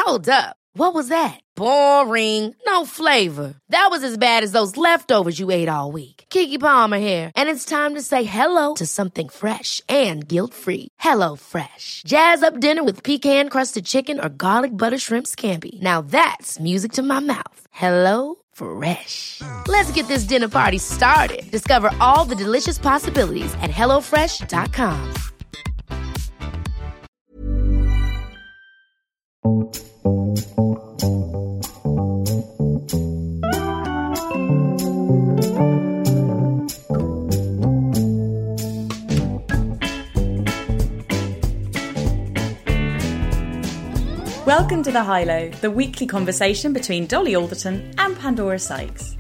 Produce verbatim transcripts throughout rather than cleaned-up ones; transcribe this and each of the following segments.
Hold up. What was that? Boring. No flavor. That was as bad as those leftovers you ate all week. Keke Palmer here, and it's time to say hello to something fresh and guilt-free. Hello Fresh. Jazz up dinner with pecan-crusted chicken or garlic butter shrimp scampi. Now that's music to my mouth. Hello Fresh. Let's get this dinner party started. Discover all the delicious possibilities at hello fresh dot com. Welcome to The High-Low, the weekly conversation between Dolly Alderton and Pandora Sykes.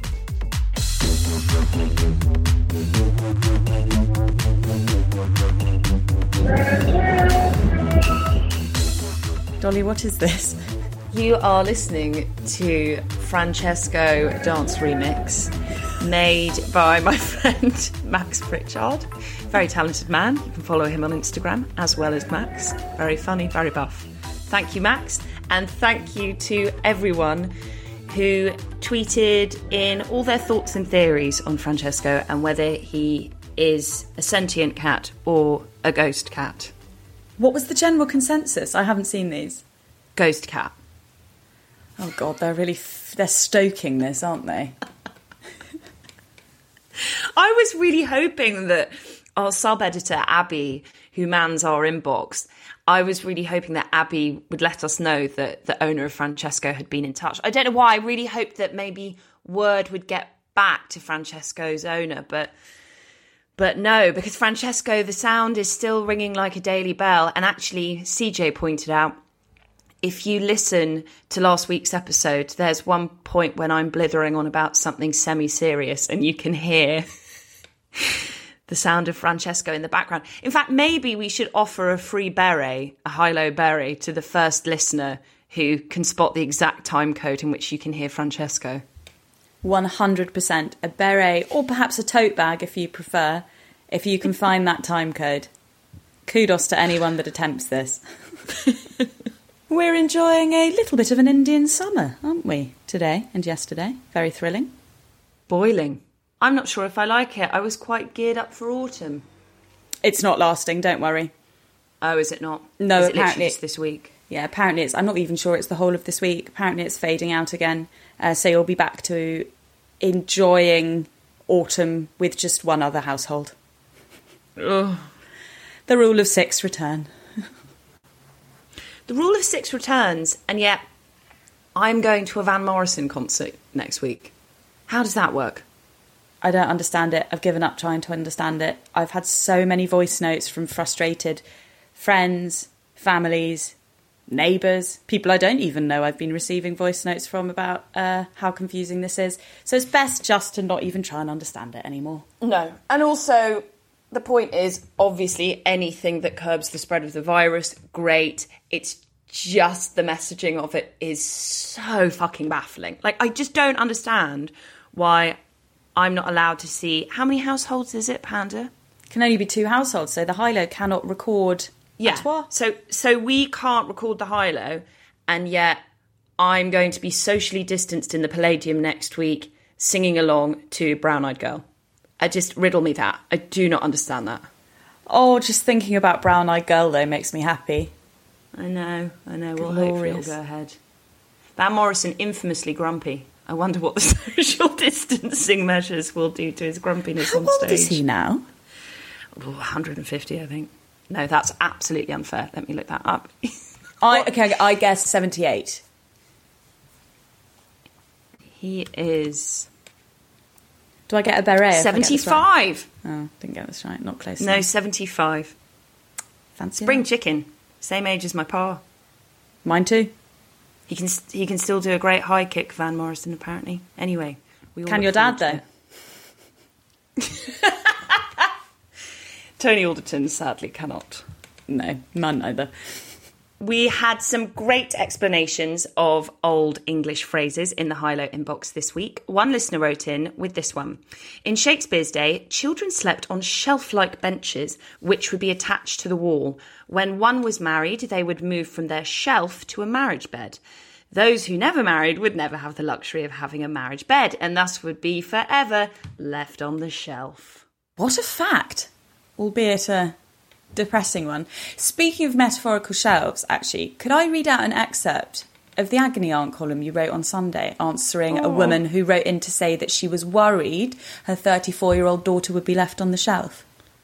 Dolly, what is this? You are listening to Francesco Dance Remix, made by my friend Max Pritchard. Very talented man. You can follow him on Instagram, as well as Max. Very funny, very buff. Thank you, Max. And thank you to everyone who tweeted in all their thoughts and theories on Francesco and whether he is a sentient cat or a ghost cat. What was the general consensus? I haven't seen these. Ghost cat. Oh, God, they're really... F- they're stoking this, aren't they? I was really hoping that our sub-editor, Abby, who mans our inbox... I was really hoping that Abby would let us know that the owner of Francesco had been in touch. I don't know why. I really hoped that maybe word would get back to Francesco's owner, but but no, because Francesco, the sound is still ringing like a daily bell. And actually, C J pointed out, if you listen to last week's episode, there's one point when I'm blithering on about something semi-serious and you can hear... the sound of Francesco in the background. In fact, maybe we should offer a free beret, a high-low beret, to the first listener who can spot the exact time code in which you can hear Francesco. one hundred percent. A beret, or perhaps a tote bag if you prefer, if you can find that time code. Kudos to anyone that attempts this. We're enjoying a little bit of an Indian summer, aren't we, today and yesterday? Very thrilling. Boiling. I'm not sure if I like it. I was quite geared up for autumn. It's not lasting, don't worry. Oh, is it not? No, is it apparently it's this week. Yeah, apparently it's... I'm not even sure it's the whole of this week. Apparently it's fading out again. Uh, so you'll be back to enjoying autumn with just one other household. Ugh. The rule of six return. The rule of six returns, and yet I'm going to a Van Morrison concert next week. How does that work? I don't understand it. I've given up trying to understand it. I've had so many voice notes from frustrated friends, families, neighbours, people I don't even know I've been receiving voice notes from about uh, how confusing this is. So it's best just to not even try and understand it anymore. No. And also, the point is, obviously, anything that curbs the spread of the virus, great. It's just the messaging of it is so fucking baffling. Like, I just don't understand why... I'm not allowed to see... How many households is it, Panda? Can only be two households, so the high-low cannot record... Yeah, Atois. so so we can't record the high-low, and yet I'm going to be socially distanced in the Palladium next week, singing along to Brown Eyed Girl. I just... Riddle me that. I do not understand that. Oh, just thinking about Brown Eyed Girl, though, makes me happy. I know, I know. Well, Glorious. hopefully it'll go ahead. Van Morrison, infamously grumpy. I wonder what the social distancing measures will do to his grumpiness How on stage. How old is he now? Oh, one hundred fifty, I think. No, that's absolutely unfair. Let me look that up. I okay, I guess seventy-eight. He is... Do I get a beret? seventy-five! Right? Oh, didn't get this right. Not close No, enough. seventy-five. Fancy Spring that. chicken. Same age as my pa. Mine too. He can he can still do a great high kick, Van Morrison, apparently. Anyway. We all Can look your dad, forward though? to Tony Alderton sadly cannot. No, none either. We had some great explanations of old English phrases in the High Low inbox this week. One listener wrote in with this one. In Shakespeare's day, children slept on shelf-like benches, which would be attached to the wall. When one was married, they would move from their shelf to a marriage bed. Those who never married would never have the luxury of having a marriage bed, and thus would be forever left on the shelf. What a fact, albeit a depressing one. Speaking of metaphorical shelves, actually, could I read out an excerpt of the Agony Aunt column you wrote on Sunday, answering oh. a woman who wrote in to say that she was worried her thirty-four-year-old daughter would be left on the shelf?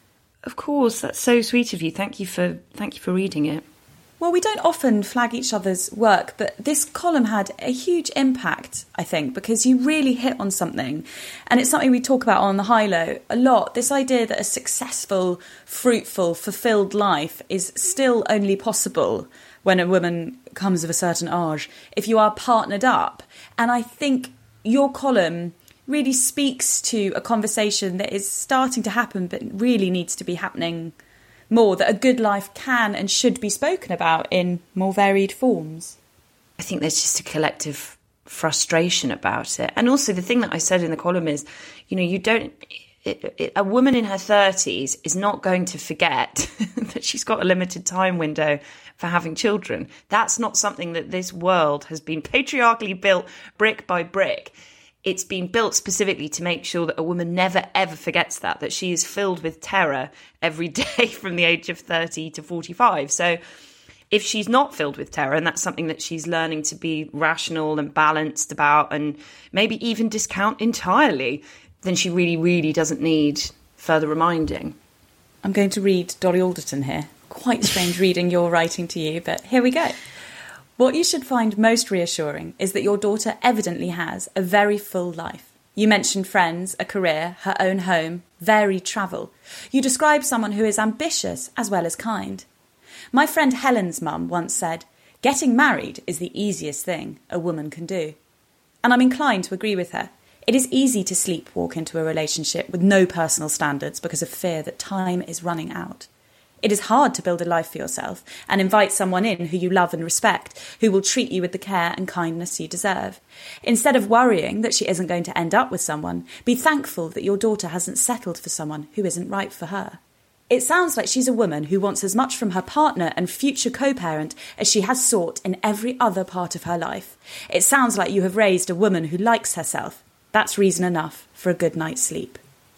Of course, that's so sweet of you. Thank you for thank you for reading it. Well, we don't often flag each other's work, but this column had a huge impact, I think, because you really hit on something. And it's something we talk about on the High Low a lot, this idea that a successful, fruitful, fulfilled life is still only possible when a woman comes of a certain age, if you are partnered up. And I think your column really speaks to a conversation that is starting to happen, but really needs to be happening more, that a good life can and should be spoken about in more varied forms. I think there's just a collective frustration about it. And also the thing that I said in the column is, you know, you don't... It, it, a woman in her thirties is not going to forget that she's got a limited time window for having children. That's not something that this world has been patriarchally built brick by brick. It's been built specifically to make sure that a woman never, ever forgets that, that she is filled with terror every day from the age of thirty to forty-five. So if she's not filled with terror, and that's something that she's learning to be rational and balanced about, and maybe even discount entirely, then she really, really doesn't need further reminding. I'm going to read Dolly Alderton here. Quite strange reading your writing to you, but here we go. What you should find most reassuring is that your daughter evidently has a very full life. You mentioned friends, a career, her own home, varied travel. You describe someone who is ambitious as well as kind. My friend Helen's mum once said, "Getting married is the easiest thing a woman can do." And I'm inclined to agree with her. It is easy to sleepwalk into a relationship with no personal standards because of fear that time is running out. It is hard to build a life for yourself and invite someone in who you love and respect, who will treat you with the care and kindness you deserve. Instead of worrying that she isn't going to end up with someone, be thankful that your daughter hasn't settled for someone who isn't right for her. It sounds like she's a woman who wants as much from her partner and future co-parent as she has sought in every other part of her life. It sounds like you have raised a woman who likes herself. That's reason enough for a good night's sleep.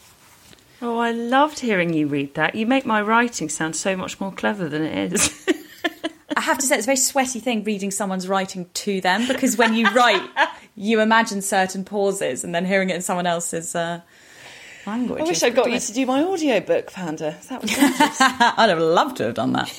Oh, I loved hearing you read that. You make my writing sound so much more clever than it is. I have to say, it's a very sweaty thing reading someone's writing to them, because when you write, you imagine certain pauses, and then hearing it in someone else's uh, language. I wish I'd got you to do my audiobook, Panda. That was gorgeous. I'd have loved to have done that.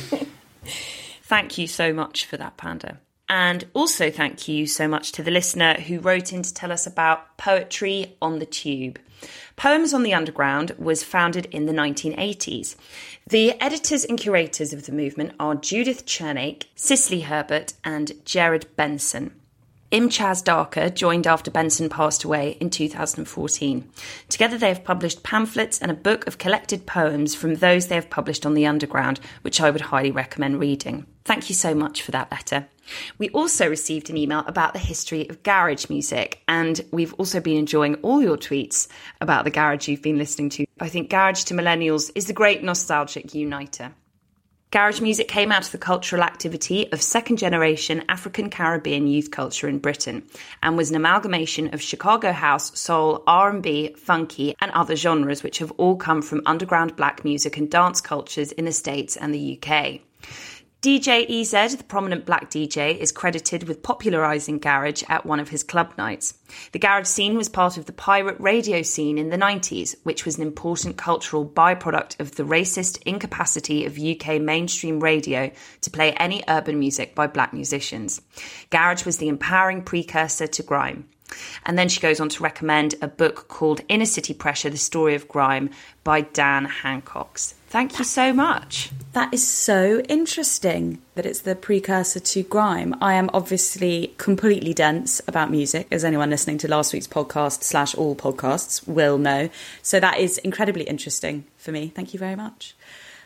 Thank you so much for that, Panda. And also thank you so much to the listener who wrote in to tell us about Poetry on the Tube. Poems on the Underground was founded in the nineteen eighties. The editors and curators of the movement are Judith Chernake, Cicely Herbert and Jared Benson. Imchaz Darker joined after Benson passed away in two thousand fourteen. Together they have published pamphlets and a book of collected poems from those they have published on the Underground, which I would highly recommend reading. Thank you so much for that letter. We also received an email about the history of garage music, and we've also been enjoying all your tweets about the garage you've been listening to. I think garage to millennials is the great nostalgic uniter. Garage music came out of the cultural activity of second-generation African-Caribbean youth culture in Britain and was an amalgamation of Chicago house, soul, R and B, funky and other genres which have all come from underground black music and dance cultures in the States and the U K. D J E Z, the prominent black D J, is credited with popularising garage at one of his club nights. The garage scene was part of the pirate radio scene in the nineties, which was an important cultural byproduct of the racist incapacity of U K mainstream radio to play any urban music by black musicians. Garage was the empowering precursor to grime. And then she goes on to recommend a book called Inner City Pressure, The Story of Grime by Dan Hancox. Thank you so much. That is so interesting that it's the precursor to grime. I am obviously completely dense about music, as anyone listening to last week's podcast slash all podcasts will know. So that is incredibly interesting for me. Thank you very much.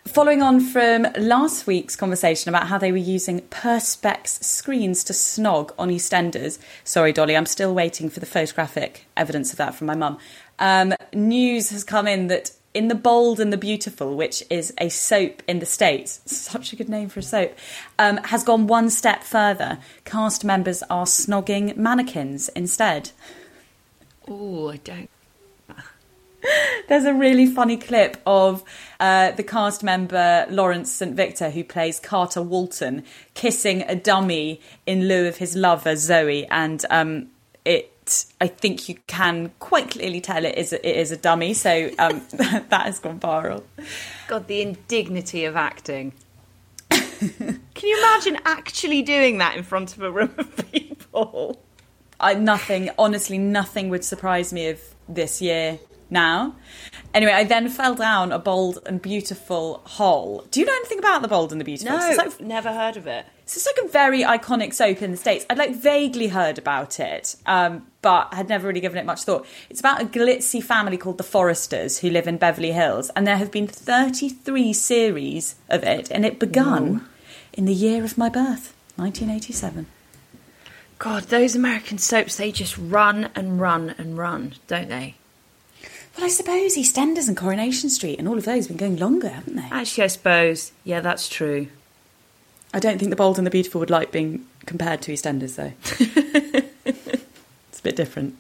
Following on from last week's conversation about how they were using Perspex screens to snog on EastEnders. Sorry, Dolly, I'm still waiting for the photographic evidence of that from my mum. Um, news has come in that in The Bold and the Beautiful, which is a soap in the States, such a good name for a soap, um, has gone one step further. Cast members are snogging mannequins instead. Oh, I don't. There's a really funny clip of uh, the cast member Lawrence Saint Victor, who plays Carter Walton, kissing a dummy in lieu of his lover Zoe, and um, it. I think you can quite clearly tell it is a, it is a dummy. So um, that has gone viral. God, the indignity of acting. Can you imagine actually doing that in front of a room of people? I, nothing, honestly, nothing would surprise me of this year. Now, anyway, I then fell down a Bold and Beautiful hole. Do you know anything about The Bold and the Beautiful? No, it's like, never heard of it. So it's like a very iconic soap in the States. I'd like vaguely heard about it, um, but had never really given it much thought. It's about a glitzy family called the Forresters who live in Beverly Hills, and there have been thirty-three series of it, and it begun Whoa. in the year of my birth, nineteen eighty-seven. God, those American soaps, they just run and run and run, don't they? Well, I suppose EastEnders and Coronation Street and all of those have been going longer, haven't they? Actually, I suppose. Yeah, that's true. I don't think The Bold and the Beautiful would like being compared to EastEnders, though. It's a bit different.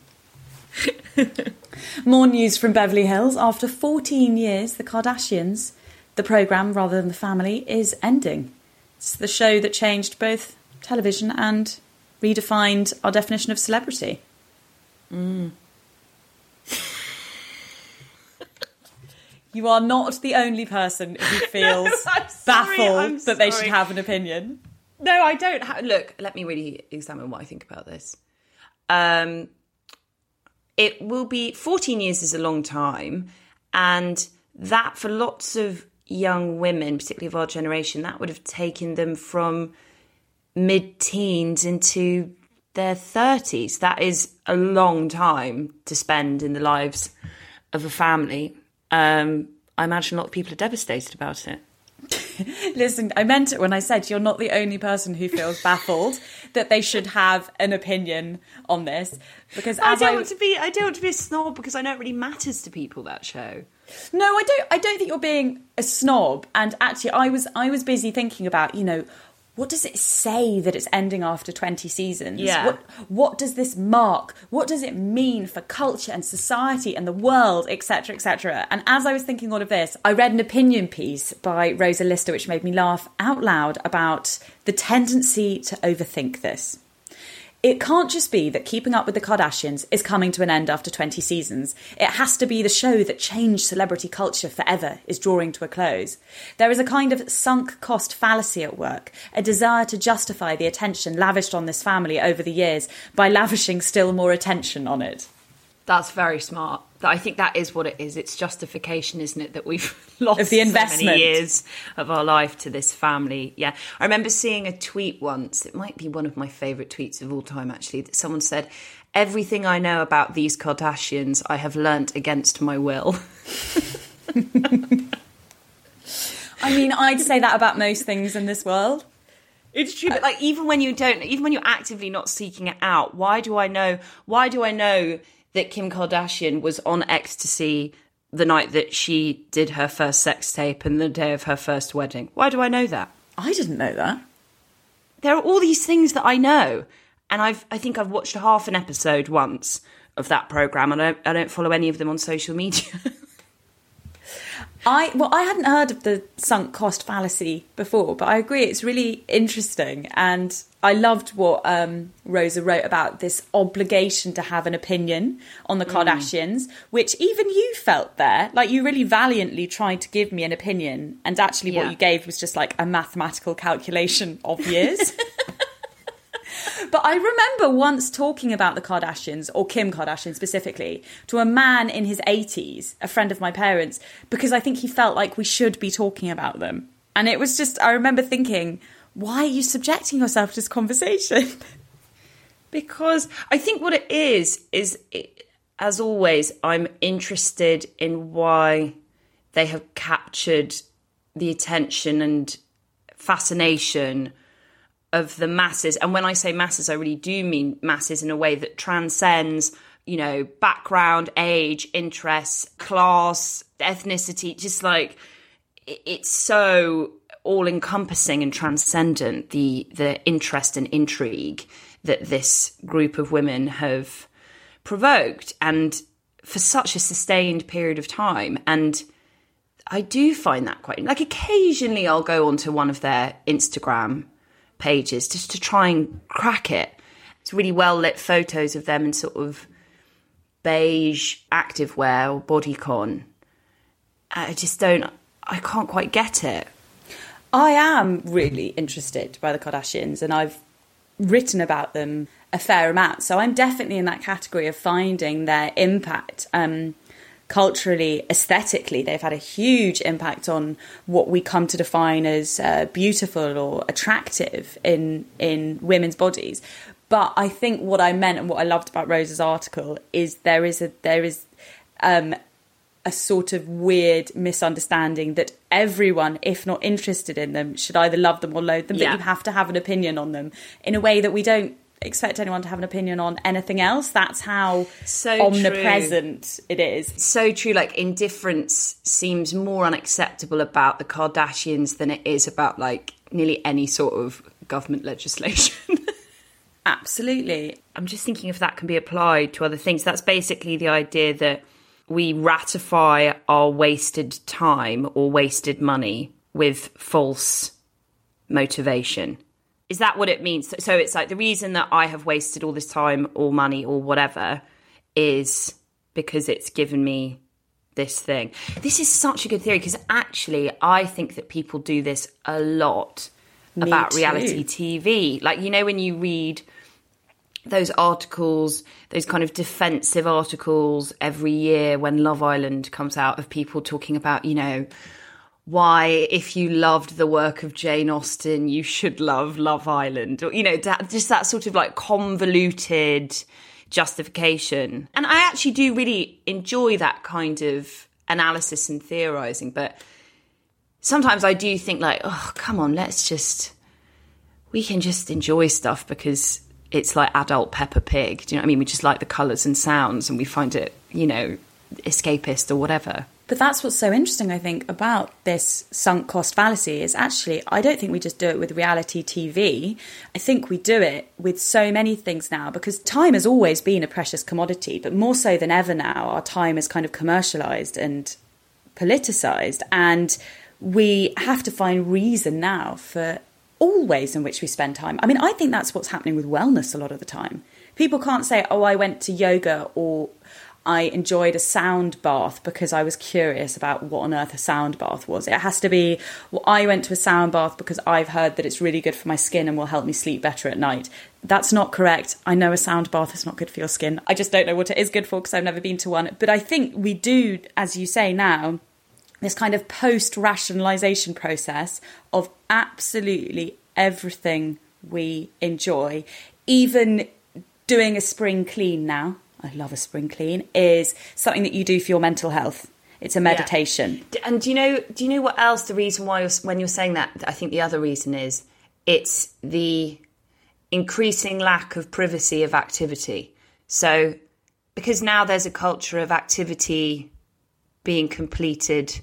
More news from Beverly Hills. After fourteen years, The Kardashians, the programme rather than the family, is ending. It's the show that changed both television and redefined our definition of celebrity. Mm. You are not the only person who feels no, baffled that they should have an opinion. No, I don't. Ha- Look, let me really examine what I think about this. Um, it will be fourteen years is a long time, and that for lots of young women, particularly of our generation, that would have taken them from mid-teens into their thirties. That is a long time to spend in the lives of a family. Um, I imagine a lot of people are devastated about it. Listen, I meant it when I said you're not the only person who feels baffled that they should have an opinion on this. Because I as don't I want to be, I don't want to be a snob because I know it really matters to people, that show. No, I don't. I don't think you're being a snob. And actually, I was I was busy thinking about, you know, what does it say that it's ending after twenty seasons? Yeah. What, what does this mark? What does it mean for culture and society and the world, et cetera, et cetera? And as I was thinking all of this, I read an opinion piece by Rosa Lister, which made me laugh out loud about the tendency to overthink this. It can't just be that Keeping Up with the Kardashians is coming to an end after twenty seasons. It has to be the show that changed celebrity culture forever is drawing to a close. There is a kind of sunk cost fallacy at work, a desire to justify the attention lavished on this family over the years by lavishing still more attention on it. That's very smart. I think that is what it is. It's justification, isn't it, that we've lost of the investment. so many years of our life to this family. Yeah. I remember seeing a tweet once. It might be one of my favourite tweets of all time, actually, that someone said, "Everything I know about these Kardashians, I have learnt against my will." I mean, I'd say that about most things in this world. It's true, but like even when you don't, even when you're actively not seeking it out, why do I know? Why do I know that Kim Kardashian was on ecstasy the night that she did her first sex tape and the day of her first wedding? Why do I know that? I didn't know that. There are all these things that I know, and I've I think I've watched half an episode once of that programme, and I don't, I don't follow any of them on social media. I well, I hadn't heard of the sunk cost fallacy before, but I agree it's really interesting, and I loved what um, Rosa wrote about this obligation to have an opinion on the Kardashians, mm. which even you felt there. Like, you really valiantly tried to give me an opinion, and actually yeah. what you gave was just like a mathematical calculation of years. But I remember once talking about the Kardashians, or Kim Kardashian specifically, to a man in his eighties, a friend of my parents, because I think he felt like we should be talking about them. And it was just, I remember thinking, why are you subjecting yourself to this conversation? Because I think what it is, is it, as always, I'm interested in why they have captured the attention and fascination of the masses. And when I say masses, I really do mean masses in a way that transcends, you know, background, age, interests, class, ethnicity, just like it's so all-encompassing and transcendent, the the interest and intrigue that this group of women have provoked, and for such a sustained period of time. And I do find that quite, like, occasionally I'll go onto one of their Instagram pages just to try and crack it. It's really well lit photos of them in sort of beige activewear or bodycon. I just don't, I can't quite get it. I am really interested by the Kardashians, and I've written about them a fair amount. So I'm definitely in that category of finding their impact. Um, culturally, aesthetically, they've had a huge impact on what we come to define as uh, beautiful or attractive in in women's bodies. But I think what I meant and what I loved about Rose's article is there is a there is um, a sort of weird misunderstanding that everyone, if not interested in them, should either love them or loathe them, yeah. but you have to have an opinion on them in a way that we don't expect anyone to have an opinion on anything else. That's how so omnipresent true. It is. So true. Like, indifference seems more unacceptable about the Kardashians than it is about, like, nearly any sort of government legislation. Absolutely. I'm just thinking if that can be applied to other things. That's basically the idea that we ratify our wasted time or wasted money with false motivation. Is that what it means? So it's like the reason that I have wasted all this time or money or whatever is because it's given me this thing. This is such a good theory, because actually I think that people do this a lot Me about too. reality T V. Like, you know, when you read those articles, those kind of defensive articles every year when Love Island comes out, of people talking about, you know, why, if you loved the work of Jane Austen, you should love Love Island, or, you know, that, just that sort of like convoluted justification. And I actually do really enjoy that kind of analysis and theorising, but sometimes I do think, like, oh, come on, let's just, we can just enjoy stuff because it's like adult Peppa Pig. Do you know what I mean? We just like the colours and sounds and we find it, you know, escapist or whatever. But that's what's so interesting, I think, about this sunk cost fallacy is actually, I don't think we just do it with reality T V. I think we do it with so many things now, because time has always been a precious commodity, but more so than ever now, our time is kind of commercialised and politicised. And we have to find reason now for all ways in which we spend time. I mean, I think that's what's happening with wellness a lot of the time. People can't say, oh, I went to yoga, or I enjoyed a sound bath because I was curious about what on earth a sound bath was. It has to be, well, I went to a sound bath because I've heard that it's really good for my skin and will help me sleep better at night. That's not correct. I know a sound bath is not good for your skin. I just don't know what it is good for because I've never been to one. But I think we do, as you say now, this kind of post-rationalisation process of absolutely everything we enjoy, even doing a spring clean now, I love a spring clean, is something that you do for your mental health. It's a meditation. Yeah. And do you know, do you know what else the reason why you're, when you're saying that, I think the other reason is it's the increasing lack of privacy of activity. So because now there's a culture of activity being completed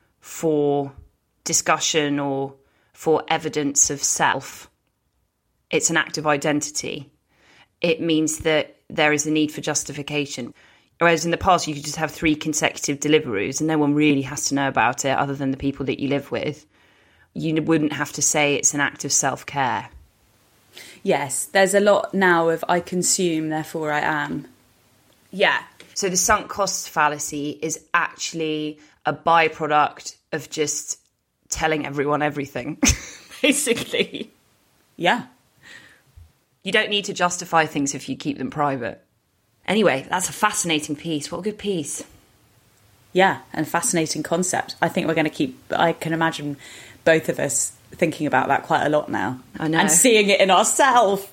for discussion or for evidence of self, it's an act of identity. It means that there is a need for justification. Whereas in the past, you could just have three consecutive Deliveroos and no one really has to know about it other than the people that you live with. You wouldn't have to say it's an act of self-care. Yes, there's a lot now of I consume, therefore I am. Yeah. So the sunk cost fallacy is actually a byproduct of just telling everyone everything, basically. Yeah. You don't need to justify things if you keep them private. Anyway, that's a fascinating piece. What a good piece. Yeah, and fascinating concept. I think we're going to keep, I can imagine both of us thinking about that quite a lot now. I know. And seeing it in ourselves.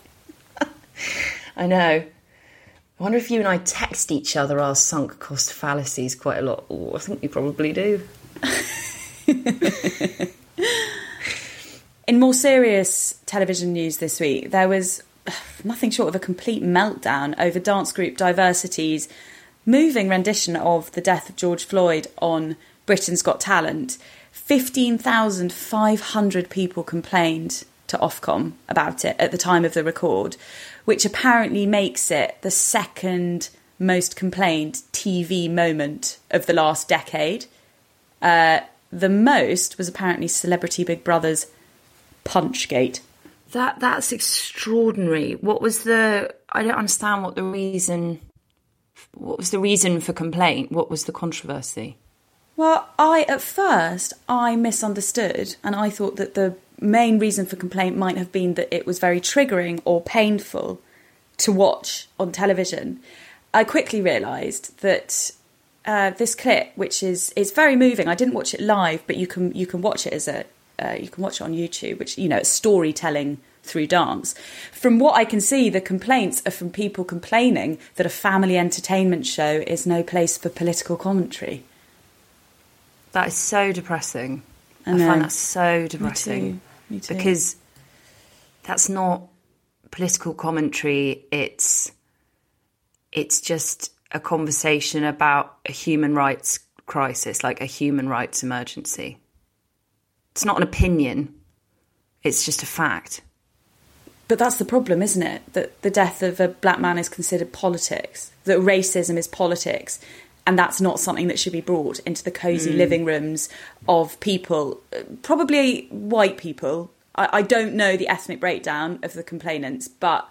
I know. I wonder if you and I text each other our sunk cost fallacies quite a lot. Oh, I think we probably do. In more serious television news this week, there was nothing short of a complete meltdown over dance group Diversity's moving rendition of the death of George Floyd on Britain's Got Talent. fifteen thousand five hundred people complained to Ofcom about it at the time of the record, which apparently makes it the second most complained T V moment of the last decade. Uh, the most was apparently Celebrity Big Brother's Punchgate. That that's extraordinary. What was the? I don't understand what the reason. What was the reason for complaint? What was the controversy? Well, I at first I misunderstood, and I thought that the main reason for complaint might have been that it was very triggering or painful to watch on television. I quickly realised that uh, this clip, which is is very moving. I didn't watch it live, but you can you can watch it as a uh, you can watch it on YouTube, which, you know, it's storytelling through dance. From what I can see, the complaints are from people complaining that a family entertainment show is no place for political commentary. That is so depressing. I, I find that so depressing. Me too. Me too. Because that's not political commentary. It's it's just a conversation about a human rights crisis, like a human rights emergency. It's not an opinion. It's just a fact. But that's the problem, isn't it? That the death of a black man is considered politics, that racism is politics, and that's not something that should be brought into the cosy mm. living rooms of people, probably white people. I, I don't know the ethnic breakdown of the complainants, but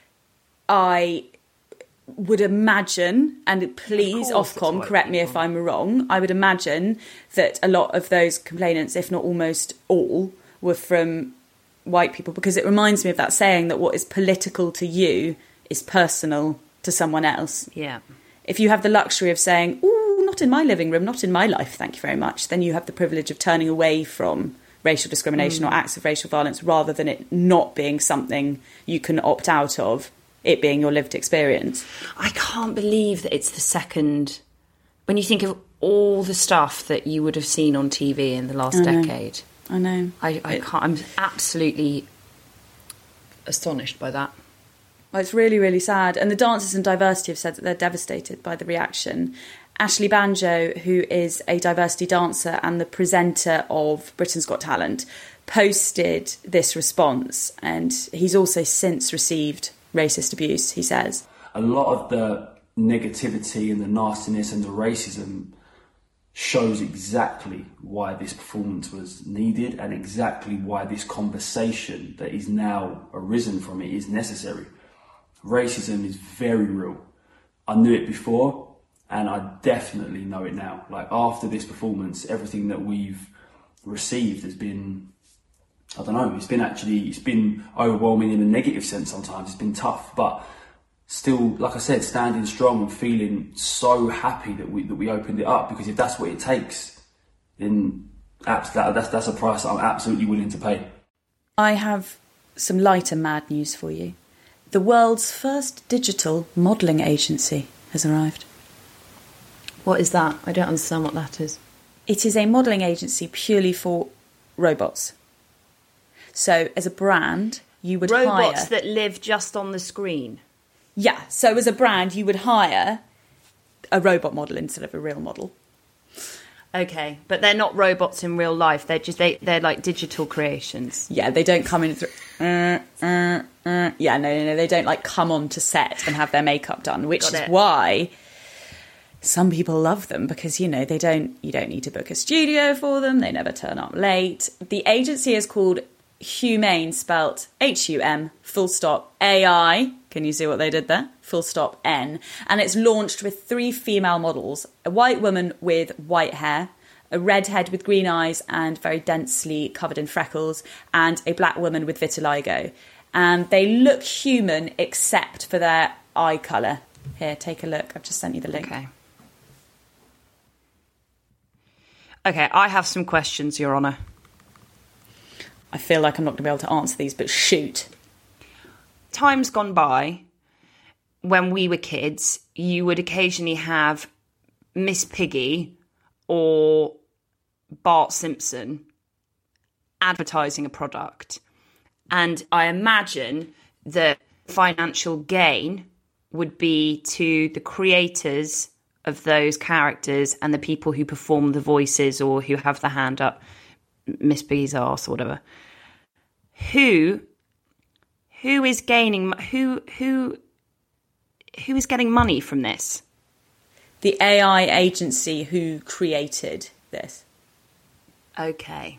I would imagine, and please, Ofcom, correct me if I'm wrong, I would imagine that a lot of those complainants, if not almost all, were from white people, because it reminds me of that saying that what is political to you is personal to someone else. Yeah. If you have the luxury of saying, "Ooh, not in my living room, not in my life, thank you very much," then you have the privilege of turning away from racial discrimination mm. or acts of racial violence, rather than it not being something you can opt out of, it being your lived experience. I can't believe that it's the second. When you think of all the stuff that you would have seen on T V in the last I decade. I know. I, I can't. I'm absolutely astonished by that. Well, it's really, really sad. And the dancers and Diversity have said that they're devastated by the reaction. Ashley Banjo, who is a diversity dancer and the presenter of Britain's Got Talent, posted this response. And he's also since received racist abuse, he says. A lot of the negativity and the nastiness and the racism shows exactly why this performance was needed and exactly why this conversation that is now arisen from it is necessary. Racism is very real. I knew it before, and I definitely know it now. Like, after this performance, everything that we've received has been, I don't know, it's been actually, it's been overwhelming in a negative sense sometimes. It's been tough, but still, like I said, standing strong and feeling so happy that we that we opened it up, because if that's what it takes, then that's, that's, that's a price that I'm absolutely willing to pay. I have some lighter mad news for you. The world's first digital modelling agency has arrived. What is that? I don't understand what that is. It is a modelling agency purely for robots. So as a brand, you would robots hire... Robots that live just on the screen? Yeah, so as a brand, you would hire a robot model instead of a real model. Okay, but they're not robots in real life. They're just they they're like digital creations. Yeah, they don't come in through. Uh, uh, uh. Yeah, no, no, no. They don't like come on to set and have their makeup done, which Got is it. why some people love them, because, you know, they don't. You don't need to book a studio for them. They never turn up late. The agency is called Humane, spelt H U M, full stop, A I. Can you see what they did there? Full stop, N. And it's launched with three female models, a white woman with white hair, a redhead with green eyes and very densely covered in freckles, and a black woman with vitiligo. And they look human except for their eye colour. Here, take a look. I've just sent you the link. Okay. Okay, I have some questions, Your Honour. I feel like I'm not going to be able to answer these, but shoot. Times gone by, when we were kids, you would occasionally have Miss Piggy or Bart Simpson advertising a product. And I imagine that financial gain would be to the creators of those characters and the people who perform the voices or who have the hand up, Miss B's arse or whatever. Who, who is gaining, who, who, who is getting money from this? The A I agency who created this. Okay.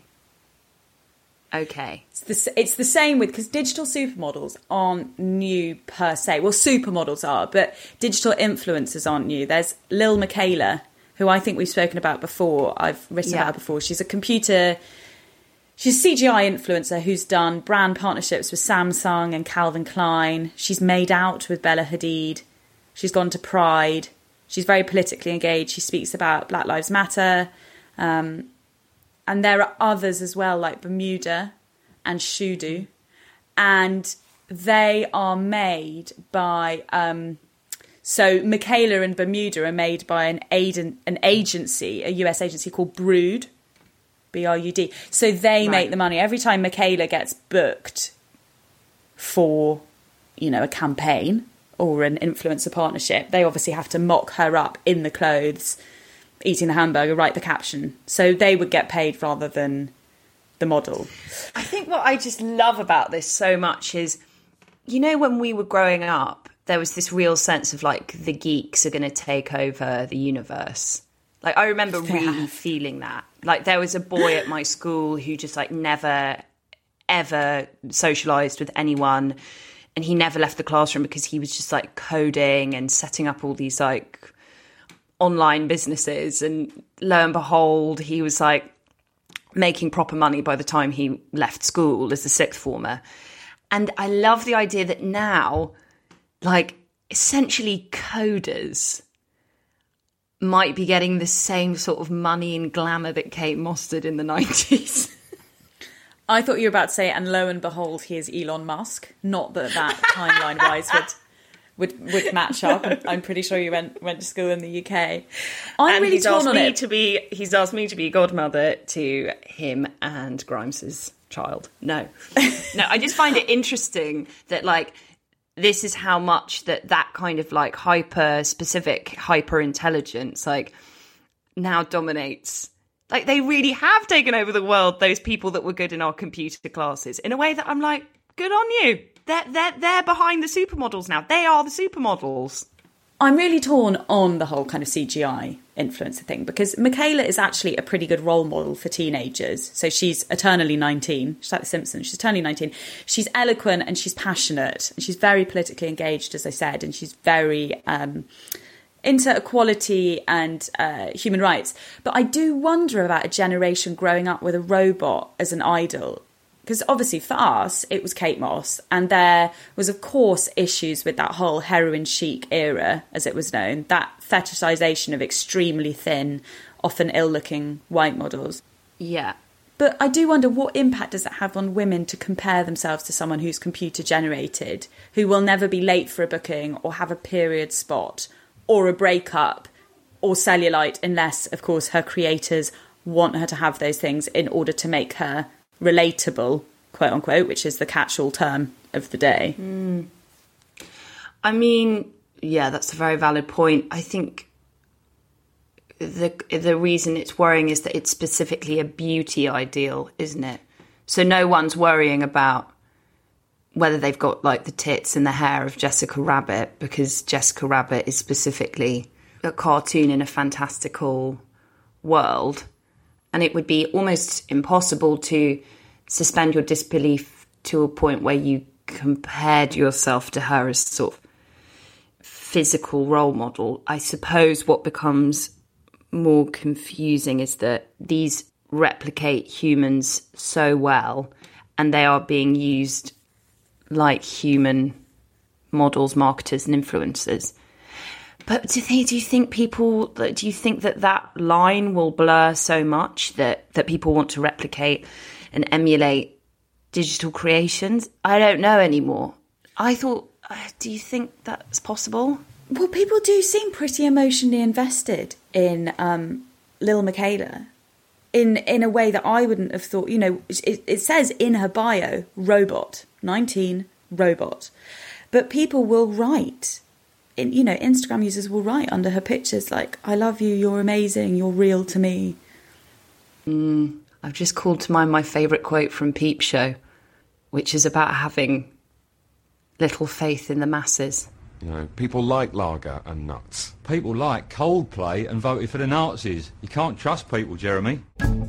Okay. It's the, it's the same with, because digital supermodels aren't new per se. Well, supermodels are, but digital influencers aren't new. There's Lil Michaela, who I think we've spoken about before. I've written Yeah. about her before. She's a computer... She's a C G I influencer who's done brand partnerships with Samsung and Calvin Klein. She's made out with Bella Hadid. She's gone to Pride. She's very politically engaged. She speaks about Black Lives Matter. Um, and there are others as well, like Bermuda and Shudu. And they are made by... Um, so Michaela and Bermuda are made by an, aiden, an agency, a U S agency called Brood. B R U D. So they Right. make the money. Every time Michaela gets booked for, you know, a campaign or an influencer partnership, they obviously have to mock her up in the clothes, eating the hamburger, write the caption. So they would get paid rather than the model. I think what I just love about this so much is, you know, when we were growing up, there was this real sense of like the geeks are going to take over the universe. Like, I remember really Yeah. feeling that. Like, there was a boy at my school who just, like, never, ever socialised with anyone. And he never left the classroom because he was just, like, coding and setting up all these, like, online businesses. And lo and behold, he was, like, making proper money by the time he left school as a sixth former. And I love the idea that now, like, essentially coders might be getting the same sort of money and glamour that Kate Moss did in the nineties. I thought you were about to say, and lo and behold, he is Elon Musk. Not that that timeline-wise would, would would match up. I'm pretty sure you went went to school in the U K. I'm and really he's torn asked on me it. to be. He's asked me to be godmother to him and Grimes's child. No, no. I just find it interesting that, like, this is how much that that kind of like hyper specific hyper intelligence like now dominates. Like, they really have taken over the world, those people that were good in our computer classes, in a way that I'm like, good on you. They're, they're, they're behind the supermodels now. They are the supermodels. I'm really torn on the whole kind of C G I influencer thing, because Michaela is actually a pretty good role model for teenagers. So she's eternally nineteen. She's like The Simpsons. She's eternally nineteen. She's eloquent and she's passionate. And she's very politically engaged, as I said, and she's very um, into equality and uh, human rights. But I do wonder about a generation growing up with a robot as an idol. Because obviously for us, it was Kate Moss. And there was, of course, issues with that whole heroin chic era, as it was known. That fetishization of extremely thin, often ill-looking white models. Yeah. But I do wonder, what impact does it have on women to compare themselves to someone who's computer-generated, who will never be late for a booking or have a period spot or a breakup or cellulite, unless, of course, her creators want her to have those things in order to make her relatable, quote unquote, which is the catch-all term of the day. Mm. I mean, yeah, that's a very valid point. I think the the reason it's worrying is that it's specifically a beauty ideal, isn't it? So no one's worrying about whether they've got like the tits and the hair of Jessica Rabbit, because Jessica Rabbit is specifically a cartoon in a fantastical world. And it would be almost impossible to suspend your disbelief to a point where you compared yourself to her as sort of physical role model. I suppose what becomes more confusing is that these replicate humans so well, and they are being used like human models, marketers and influencers. But do you, do you think people, do you think that that line will blur so much that, that people want to replicate and emulate digital creations? I don't know anymore. I thought, do you think that's possible? Well, people do seem pretty emotionally invested in um, Lil Michaela. in in a way that I wouldn't have thought. You know, it, it says in her bio, robot, nineteen, robot. But people will write, in, you know, Instagram users will write under her pictures like, I love you, you're amazing, you're real to me. Mm, I've just called to mind my favourite quote from Peep Show, which is about having little faith in the masses. You know, people like lager and nuts. People like Coldplay and voted for the Nazis. You can't trust people, Jeremy.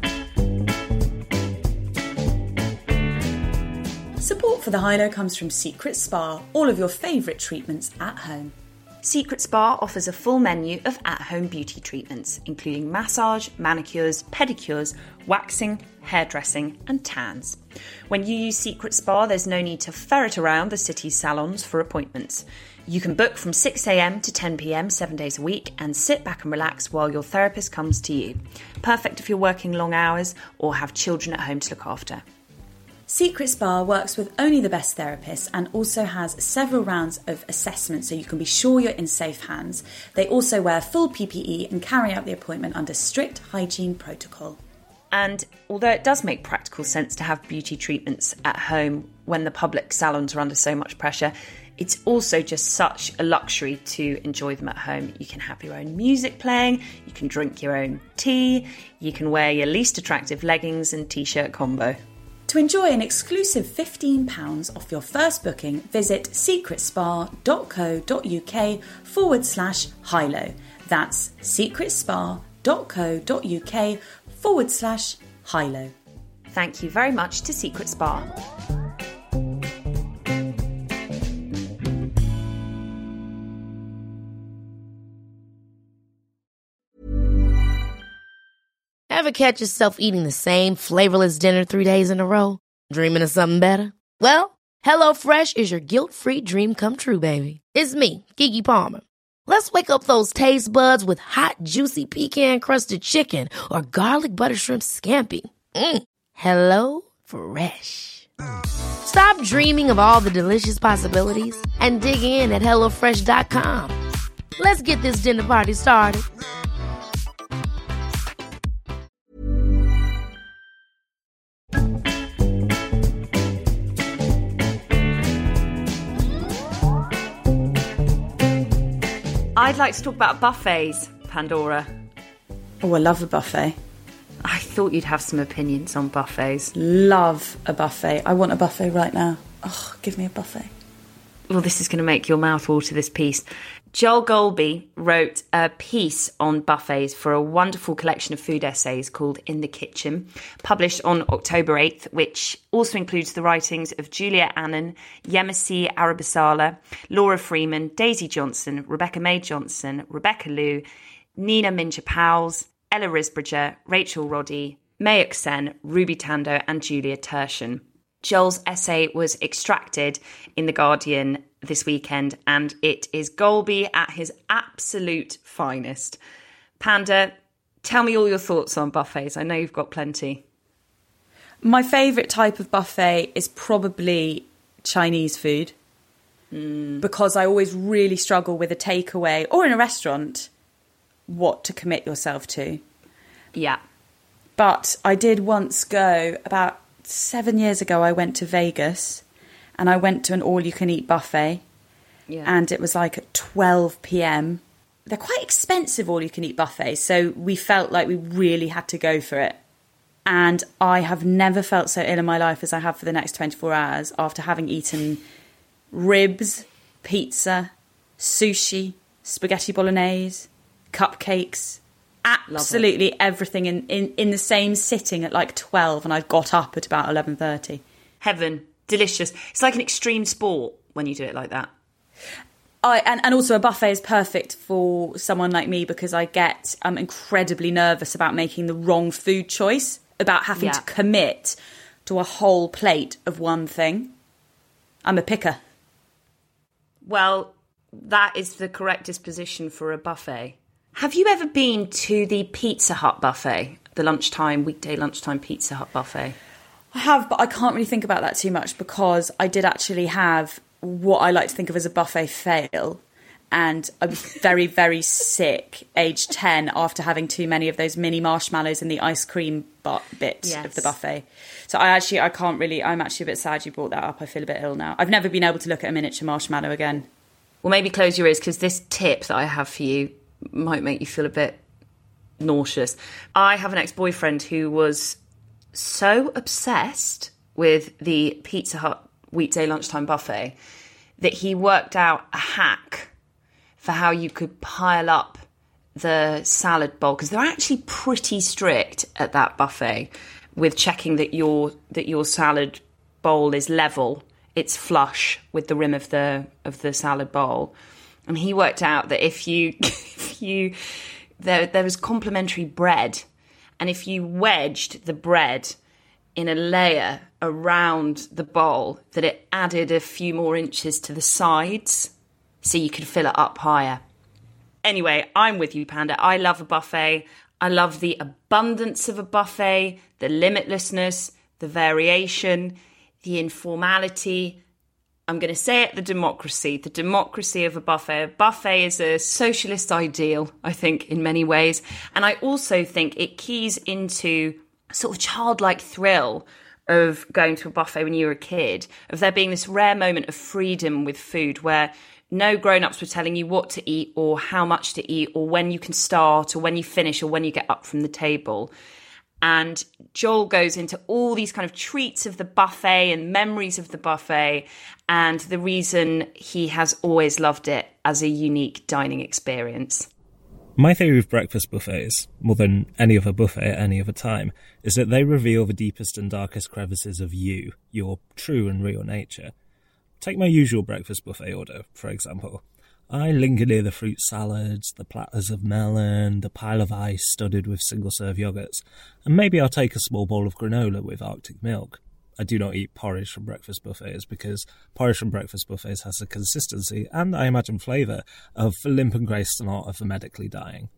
Support for the Hilo comes from Secret Spa, all of your favourite treatments at home. Secret Spa offers a full menu of at-home beauty treatments, including massage, manicures, pedicures, waxing, hairdressing and tans. When you use Secret Spa, there's no need to ferret around the city's salons for appointments. You can book from six a.m. to ten p.m. seven days a week and sit back and relax while your therapist comes to you. Perfect if you're working long hours or have children at home to look after. Secret Spa works with only the best therapists and also has several rounds of assessments so you can be sure you're in safe hands. They also wear full P P E and carry out the appointment under strict hygiene protocol. And although it does make practical sense to have beauty treatments at home when the public salons are under so much pressure, it's also just such a luxury to enjoy them at home. You can have your own music playing, you can drink your own tea, you can wear your least attractive leggings and t-shirt combo. To enjoy an exclusive fifteen pounds off your first booking, visit secretspa.co.uk forward slash Hilo. That's secretspa.co.uk forward slash Hilo. Thank you very much to Secret Spa. Ever catch yourself eating the same flavorless dinner three days in a row? Dreaming of something better? Well, HelloFresh is your guilt-free dream come true, baby. It's me, Keke Palmer. Let's wake up those taste buds with hot, juicy pecan-crusted chicken or garlic butter shrimp scampi. Mm. Hello Fresh. Stop dreaming of all the delicious possibilities and dig in at hello fresh dot com. Let's get this dinner party started. I'd like to talk about buffets, Pandora. Oh, I love a buffet. I thought you'd have some opinions on buffets. Love a buffet. I want a buffet right now. Oh, give me a buffet. Well, this is going to make your mouth water, this piece. Joel Golby wrote a piece on buffets for a wonderful collection of food essays called In the Kitchen, published on October eighth, which also includes the writings of Julia Annan, Yemisi Arabasala, Laura Freeman, Daisy Johnson, Rebecca May Johnson, Rebecca Liu, Nina Mincher-Powles, Ella Risbridger, Rachel Roddy, Mayuk Sen, Ruby Tando and Julia Tertian. Joel's essay was extracted in The Guardian this weekend, and it is Golby at his absolute finest. Panda, tell me all your thoughts on buffets. I know you've got plenty. My favourite type of buffet is probably Chinese food, mm. because I always really struggle with a takeaway or in a restaurant what to commit yourself to. Yeah. But I did once go about Seven years ago, I went to Vegas and I went to an all-you-can-eat buffet, yeah. and it was like at twelve p.m. They're quite expensive all-you-can-eat buffets, so we felt like we really had to go for it. And I have never felt so ill in my life as I have for the next twenty-four hours after having eaten ribs, pizza, sushi, spaghetti bolognese, cupcakes, absolutely everything in, in, in the same sitting at like twelve, and I got up at about eleven thirty. Heaven. Delicious. It's like an extreme sport when you do it like that. I and, and also a buffet is perfect for someone like me because I get um, incredibly nervous about making the wrong food choice, about having yeah. to commit to a whole plate of one thing. I'm a picker. Well, that is the correct disposition for a buffet. Have you ever been to the Pizza Hut buffet, the lunchtime, weekday lunchtime Pizza Hut buffet? I have, but I can't really think about that too much because I did actually have what I like to think of as a buffet fail. And I was very, very sick, age ten, after having too many of those mini marshmallows in the ice cream bu- bit Yes. of the buffet. So I actually, I can't really, I'm actually a bit sad you brought that up. I feel a bit ill now. I've never been able to look at a miniature marshmallow again. Well, maybe close your ears, because this tip that I have for you might make you feel a bit nauseous. I have an ex-boyfriend who was so obsessed with the Pizza Hut weekday lunchtime buffet that he worked out a hack for how you could pile up the salad bowl, because they're actually pretty strict at that buffet with checking that your that your salad bowl is level, it's flush with the rim of the of the salad bowl. And he worked out that if you if you there there was complimentary bread, and if you wedged the bread in a layer around the bowl, that it added a few more inches to the sides, so you could fill it up higher. Anyway, I'm with you, Panda. I love a buffet. I love the abundance of a buffet, the limitlessness, the variation, the informality. I'm going to say it, the democracy, the democracy of a buffet. A buffet is a socialist ideal, I think, in many ways. And I also think it keys into a sort of childlike thrill of going to a buffet when you were a kid, of there being this rare moment of freedom with food where no grown-ups were telling you what to eat or how much to eat or when you can start or when you finish or when you get up from the table. And Joel goes into all these kind of treats of the buffet and memories of the buffet, and the reason he has always loved it as a unique dining experience. My theory of breakfast buffets, more than any other buffet at any other time, is that they reveal the deepest and darkest crevices of you, your true and real nature. Take my usual breakfast buffet order, for example. I linger near the fruit salads, the platters of melon, the pile of ice studded with single-serve yogurts, and maybe I'll take a small bowl of granola with Arctic milk. I do not eat porridge from breakfast buffets because porridge from breakfast buffets has the consistency, and I imagine flavour, of the limp and grey snot of the medically dying.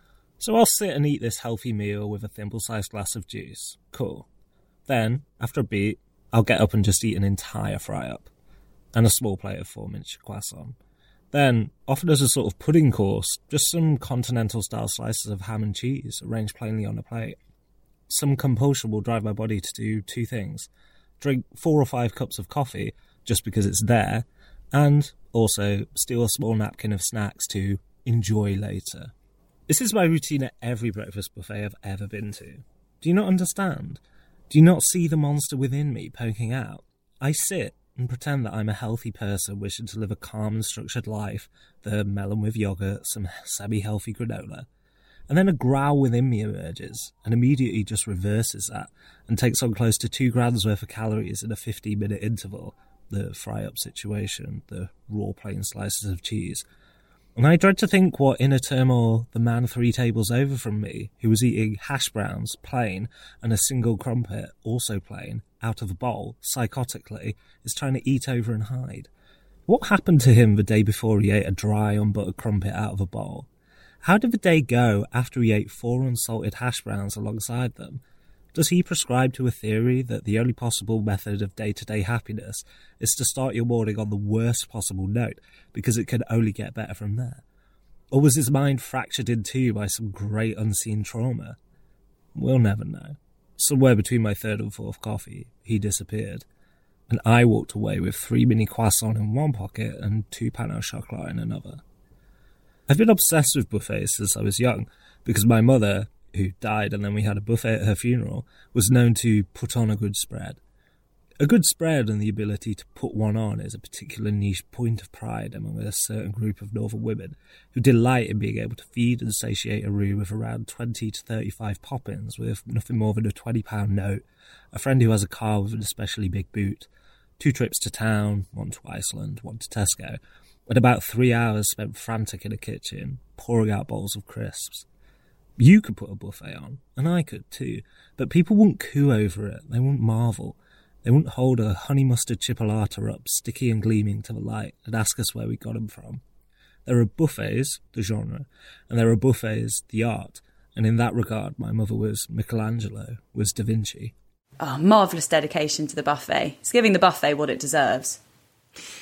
So I'll sit and eat this healthy meal with a thimble-sized glass of juice. Cool. Then, after a beat, I'll get up and just eat an entire fry-up, and a small plate of four miniature croissants. Then, offered as a sort of pudding course, just some continental-style slices of ham and cheese arranged plainly on a plate. Some compulsion will drive my body to do two things. Drink four or five cups of coffee, just because it's there, and also steal a small napkin of snacks to enjoy later. This is my routine at every breakfast buffet I've ever been to. Do you not understand? Do you not see the monster within me poking out? I sit and pretend that I'm a healthy person wishing to live a calm and structured life, the melon with yoghurt, some semi-healthy granola. And then a growl within me emerges, and immediately just reverses that, and takes on close to two grams worth of calories in a fifteen-minute interval, the fry-up situation, the raw plain slices of cheese. And I dread to think what inner turmoil the man three tables over from me, who was eating hash browns, plain, and a single crumpet, also plain, out of a bowl, psychotically, is trying to eat over and hide. What happened to him the day before he ate a dry, unbuttered crumpet out of a bowl? How did the day go after he ate four unsalted hash browns alongside them? Does he prescribe to a theory that the only possible method of day-to-day happiness is to start your morning on the worst possible note, because it can only get better from there? Or was his mind fractured in two by some great unseen trauma? We'll never know. Somewhere between my third and fourth coffee, he disappeared, and I walked away with three mini croissants in one pocket and two pain au chocolat in another. I've been obsessed with buffets since I was young, because my mother, who died and then we had a buffet at her funeral, was known to put on a good spread. A good spread and the ability to put one on is a particular niche point of pride among a certain group of northern women who delight in being able to feed and satiate a room of around twenty to thirty-five poppins with nothing more than a twenty pound note, a friend who has a car with an especially big boot, two trips to town, one to Iceland, one to Tesco, and about three hours spent frantic in a kitchen, pouring out bowls of crisps. You could put a buffet on, and I could too, but people wouldn't coo over it, they wouldn't marvel. They wouldn't hold a honey mustard chipolata up, sticky and gleaming to the light, and ask us where we got them from. There are buffets, the genre, and there are buffets, the art, and in that regard my mother was Michelangelo, was Da Vinci. Oh, marvellous dedication to the buffet. It's giving the buffet what it deserves.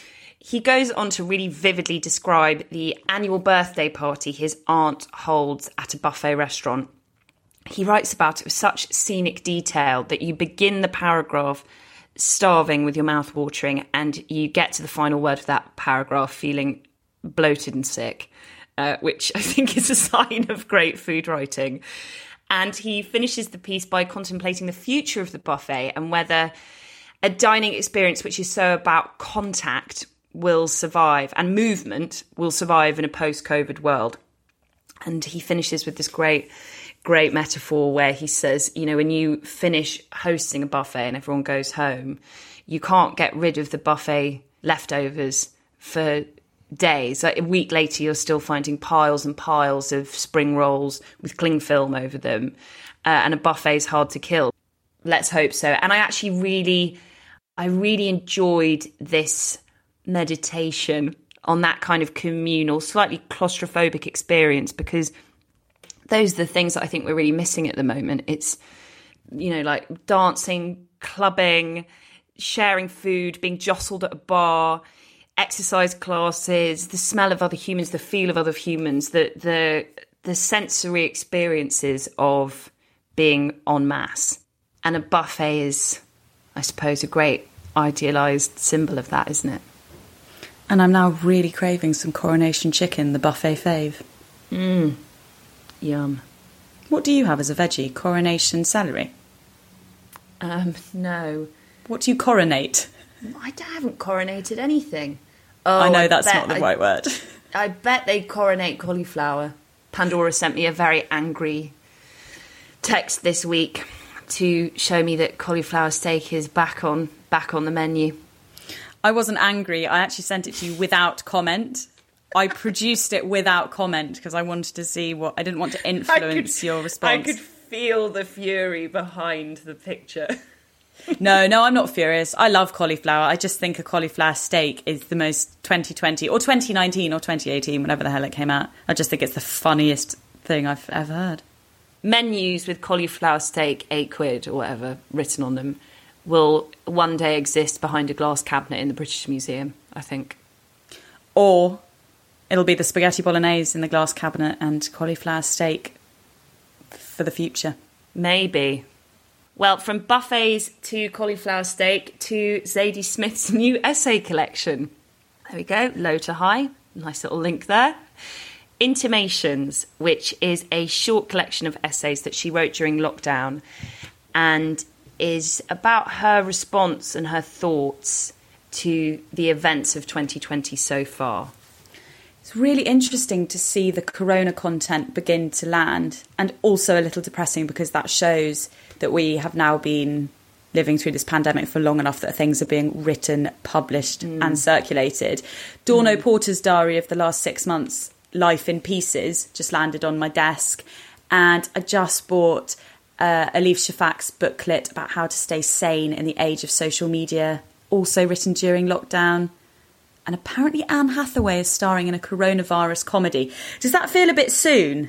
he goes on to really vividly describe the annual birthday party his aunt holds at a buffet restaurant. He writes about it with such scenic detail that you begin the paragraph starving with your mouth watering, and you get to the final word of that paragraph feeling bloated and sick, uh, which I think is a sign of great food writing. And he finishes the piece by contemplating the future of the buffet and whether a dining experience which is so about contact will survive and movement will survive in a post-COVID world. And he finishes with this great, great metaphor where he says, you know, when you finish hosting a buffet and everyone goes home, you can't get rid of the buffet leftovers for days. Like a week later, you're still finding piles and piles of spring rolls with cling film over them. Uh, and a buffet is hard to kill. Let's hope so. And I actually really, I really enjoyed this meditation on that kind of communal, slightly claustrophobic experience, because those are the things that I think we're really missing at the moment. It's, you know, like dancing, clubbing, sharing food, being jostled at a bar, exercise classes, the smell of other humans, the feel of other humans, the the the sensory experiences of being en masse. And a buffet is, I suppose, a great idealised symbol of that, isn't it? And I'm now really craving some Coronation chicken, the buffet fave. Mmm. Yum. What do you have as a veggie? Coronation celery? Um, no. What do you coronate? I haven't coronated anything. Oh, I know I that's bet, not the I, right word. I bet they coronate cauliflower. Pandora sent me a very angry text this week to show me that cauliflower steak is back on back on the menu. I wasn't angry. I actually sent it to you without comment. I produced it without comment because I wanted to see what... I didn't want to influence could, your response. I could feel the fury behind the picture. No, no, I'm not furious. I love cauliflower. I just think a cauliflower steak is the most twenty twenty or twenty nineteen or twenty eighteen, whenever the hell it came out. I just think it's the funniest thing I've ever heard. Menus with cauliflower steak, eight quid or whatever, written on them, will one day exist behind a glass cabinet in the British Museum, I think. Or it'll be the spaghetti bolognese in the glass cabinet and cauliflower steak for the future. Maybe. Well, from buffets to cauliflower steak to Zadie Smith's new essay collection. There we go, low to high. Nice little link there. Intimations, which is a short collection of essays that she wrote during lockdown and is about her response and her thoughts to the events of twenty twenty so far. It's really interesting to see the corona content begin to land, and also a little depressing because that shows that we have now been living through this pandemic for long enough that things are being written, published mm. and circulated. Dawn mm. O'Porter's diary of the last six months, Life in Pieces, just landed on my desk, and I just bought uh, Elif Shafak's booklet about how to stay sane in the age of social media, also written during lockdown. And apparently Anne Hathaway is starring in a coronavirus comedy. Does that feel a bit soon?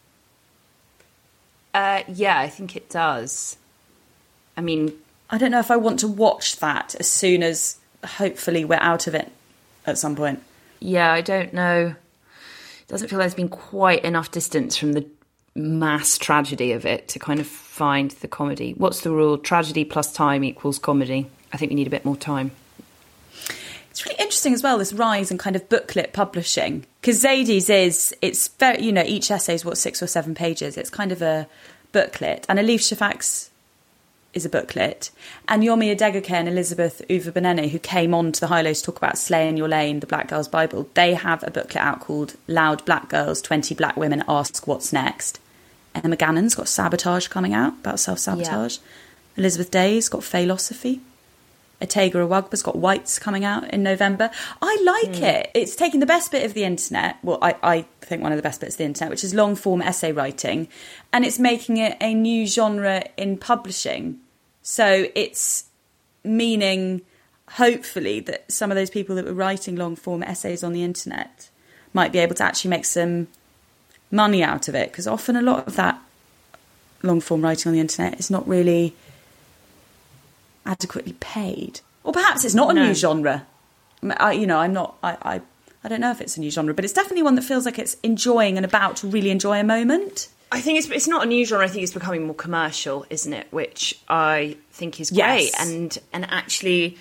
Uh, yeah, I think it does. I mean... I don't know if I want to watch that as soon as hopefully we're out of it at some point. Yeah, I don't know. It doesn't feel like there's been quite enough distance from the mass tragedy of it to kind of find the comedy. What's the rule? Tragedy plus time equals comedy. I think we need a bit more time. It's really interesting as well, this rise in kind of booklet publishing. Because Zadie's is, it's very, you know, each essay is what, six or seven pages. It's kind of a booklet. And Elif Shafak's is a booklet. And Yomi Adegoke and Elizabeth Uva-Benene, who came on to the High Low to talk about Slay in Your Lane, the Black Girls Bible, they have a booklet out called Loud Black Girls, twenty Black Women Ask What's Next. Emma Gannon's got Sabotage coming out, about self-sabotage. Yeah. Elizabeth Day's got Philosophy. Otegha Awagba's got Whites coming out in November. I like mm. it. It's taking the best bit of the internet, well, I, I think one of the best bits of the internet, which is long-form essay writing, and it's making it a new genre in publishing. So it's meaning, hopefully, that some of those people that were writing long-form essays on the internet might be able to actually make some money out of it, because often a lot of that long-form writing on the internet is not really adequately paid. Or perhaps it's not a no. new genre. I, you know, I'm not, I, I, I don't know if it's a new genre, but it's definitely one that feels like it's enjoying and about to really enjoy a moment. I think it's it's not a new genre. I think it's becoming more commercial, isn't it? Which I think is great. Yes. And and actually,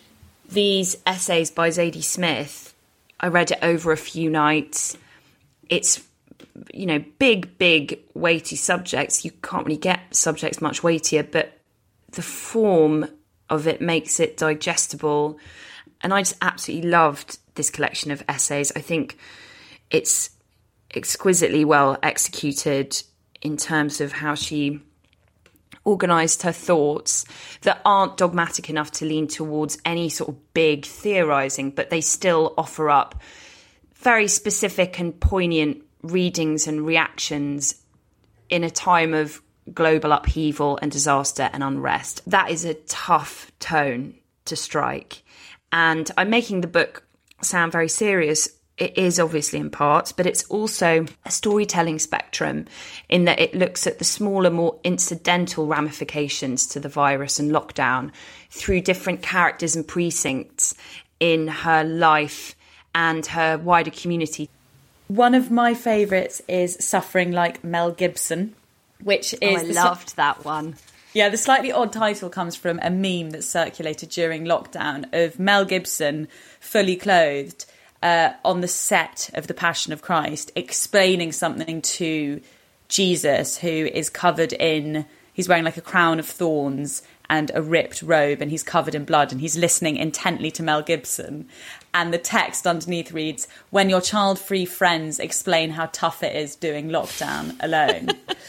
these essays by Zadie Smith, I read it over a few nights. It's, you know, big, big, weighty subjects. You can't really get subjects much weightier, but the form of it makes it digestible. And I just absolutely loved this collection of essays. I think it's exquisitely well executed in terms of how she organised her thoughts that aren't dogmatic enough to lean towards any sort of big theorising, but they still offer up very specific and poignant readings and reactions in a time of global upheaval and disaster and unrest. That is a tough tone to strike. And I'm making the book sound very serious. It is obviously in part, but it's also a storytelling spectrum in that it looks at the smaller, more incidental ramifications to the virus and lockdown through different characters and precincts in her life and her wider community. One of my favourites is Suffering Like Mel Gibson, which is... Oh, I loved that one. Yeah, the slightly odd title comes from a meme that circulated during lockdown of Mel Gibson fully clothed uh, on the set of The Passion of Christ, explaining something to Jesus, who is covered in... He's wearing like a crown of thorns and a ripped robe, and he's covered in blood, and he's listening intently to Mel Gibson. And the text underneath reads, "When your child-free friends explain how tough it is doing lockdown alone."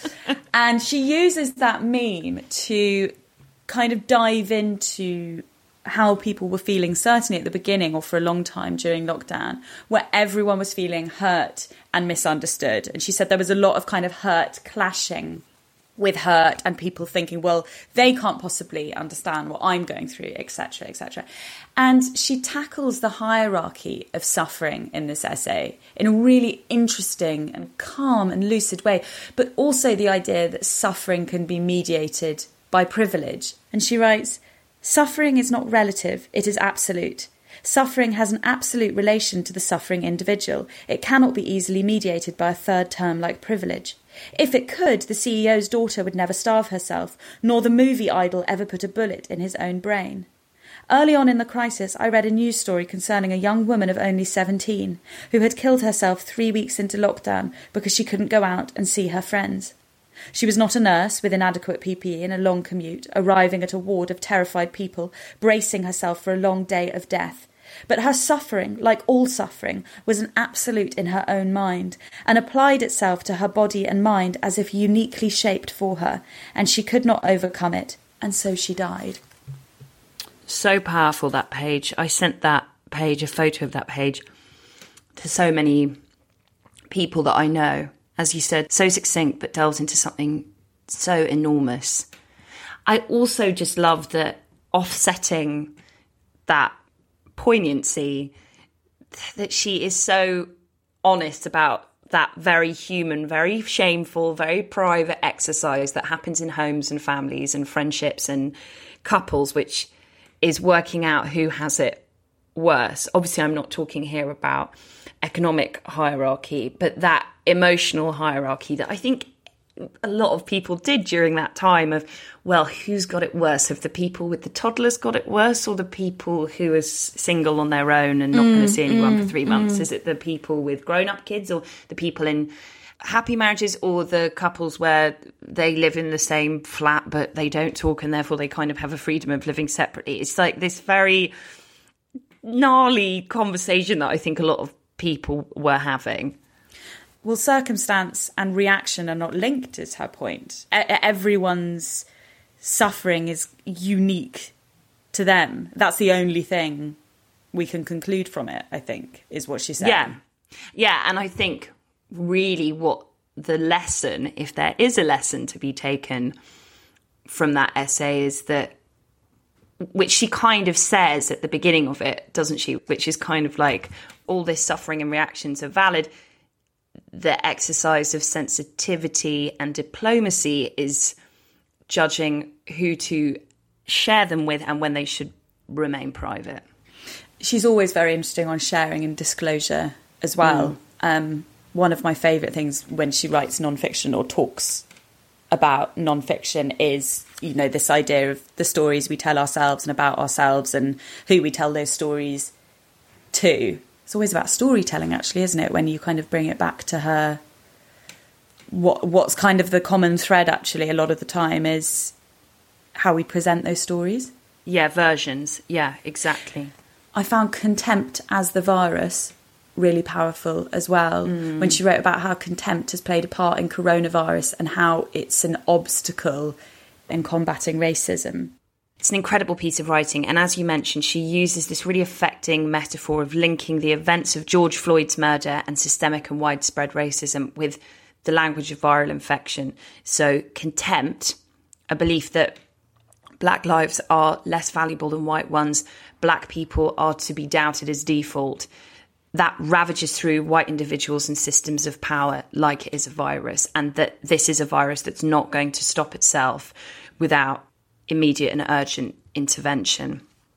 And she uses that meme to kind of dive into how people were feeling, certainly at the beginning or for a long time during lockdown, where everyone was feeling hurt and misunderstood. And she said there was a lot of kind of hurt clashing with hurt and people thinking, well, they can't possibly understand what I'm going through, et cetera, et cetera. And she tackles the hierarchy of suffering in this essay in a really interesting and calm and lucid way, but also the idea that suffering can be mediated by privilege. And she writes, "Suffering is not relative, it is absolute. Suffering has an absolute relation to the suffering individual. It cannot be easily mediated by a third term like privilege. If it could, the C E O's daughter would never starve herself, nor the movie idol ever put a bullet in his own brain. Early on in the crisis, I read a news story concerning a young woman of only seventeen who had killed herself three weeks into lockdown because she couldn't go out and see her friends. She was not a nurse with inadequate P P E and a long commute, arriving at a ward of terrified people, bracing herself for a long day of death. But her suffering, like all suffering, was an absolute in her own mind, and applied itself to her body and mind as if uniquely shaped for her, and she could not overcome it, and so she died." So powerful, that page. I sent that page, a photo of that page, to so many people that I know. As you said, so succinct, but delves into something so enormous. I also just love that offsetting that poignancy, that she is so honest about that very human, very shameful, very private exercise that happens in homes and families and friendships and couples, which is working out who has it worse. Obviously, I'm not talking here about economic hierarchy, but that emotional hierarchy that I think a lot of people did during that time of, well, who's got it worse? Have the people with the toddlers got it worse, or the people who are single on their own and not mm, going to see anyone mm, for three months? Mm. Is it the people with grown-up kids, or the people in happy marriages, or the couples where they live in the same flat but they don't talk and therefore they kind of have a freedom of living separately? It's like this very gnarly conversation that I think a lot of people were having. Well, circumstance and reaction are not linked, is her point. E- everyone's suffering is unique to them. That's the only thing we can conclude from it, I think, is what she said. Yeah. Yeah, and I think really what the lesson, if there is a lesson to be taken from that essay, is that, which she kind of says at the beginning of it, doesn't she? Which is kind of like, all this suffering and reactions are valid. The exercise of sensitivity and diplomacy is judging who to share them with and when they should remain private. she's always very interesting on sharing and disclosure as well. Mm. Um, one of my favourite things when she writes non-fiction or talks about non-fiction is, you know, this idea of the stories we tell ourselves and about ourselves and who we tell those stories to. It's always about storytelling, actually, isn't it? When you kind of bring it back to her, what what's kind of the common thread, actually, a lot of the time is how we present those stories. Yeah, versions. Yeah, exactly. I found contempt as the virus really powerful as well, mm. when she wrote about how contempt has played a part in coronavirus and how it's an obstacle in combating racism. It's an incredible piece of writing, and as you mentioned, she uses this really affecting metaphor of linking the events of George Floyd's murder and systemic and widespread racism with the language of viral infection. So contempt, a belief that black lives are less valuable than white ones, black people are to be doubted as default, that ravages through white individuals and systems of power like it is a virus, and that this is a virus that's not going to stop itself without immediate and urgent intervention.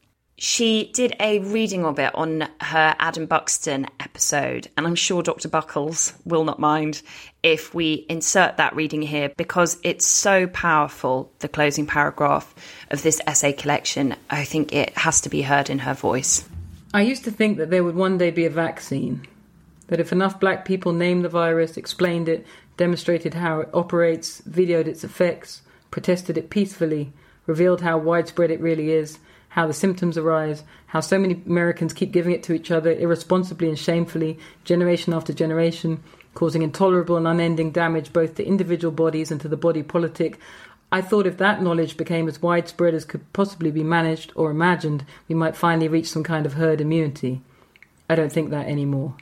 She did a reading of it on her Adam Buxton episode, and I'm sure Doctor Buckles will not mind if we insert that reading here, because it's so powerful, the closing paragraph of this essay collection. I think it has to be heard in her voice. I used to think that there would one day be a vaccine, that if enough black people named the virus, explained it, demonstrated how it operates, videoed its effects, protested it peacefully, revealed how widespread it really is, how the symptoms arise, how so many Americans keep giving it to each other irresponsibly and shamefully, generation after generation, causing intolerable and unending damage both to individual bodies and to the body politic. I thought if that knowledge became as widespread as could possibly be managed or imagined, we might finally reach some kind of herd immunity. I don't think that anymore.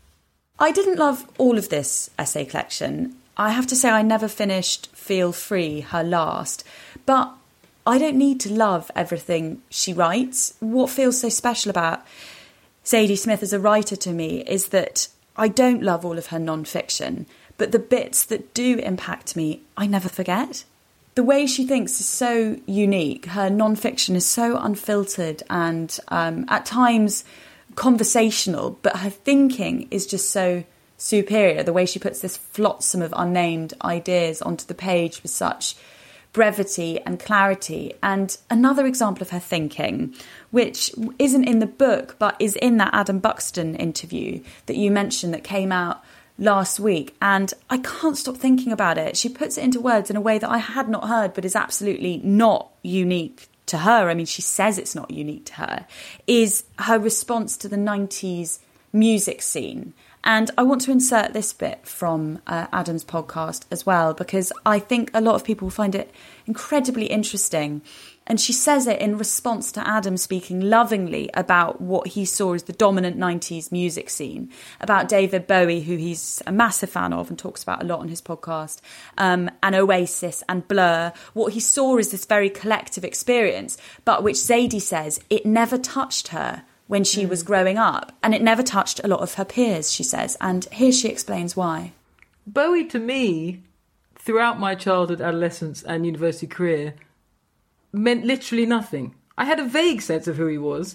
I didn't love all of this essay collection. I have to say I never finished Feel Free, her last, but I don't need to love everything she writes. What feels so special about Zadie Smith as a writer to me is that I don't love all of her non-fiction, but the bits that do impact me, I never forget. The way she thinks is so unique. Her non-fiction is so unfiltered and um, at times conversational, but her thinking is just so superior. The way she puts this flotsam of unnamed ideas onto the page with such brevity and clarity. And another example of her thinking, which isn't in the book, but is in that Adam Buxton interview that you mentioned that came out last week, and I can't stop thinking about it. She puts it into words in a way that I had not heard, but is absolutely not unique to her. I mean, she says it's not unique to her, is her response to the nineties music scene. And I want to insert this bit from uh, Adam's podcast as well, because I think a lot of people find it incredibly interesting. And she says it in response to Adam speaking lovingly about what he saw as the dominant nineties music scene, about David Bowie, who he's a massive fan of and talks about a lot on his podcast, um, and Oasis and Blur. What he saw is this very collective experience, but which Zadie says it never touched her when she mm. was growing up, and it never touched a lot of her peers, she says. And here she explains why. Bowie, to me, throughout my childhood, adolescence and university career, meant literally nothing. I had a vague sense of who he was.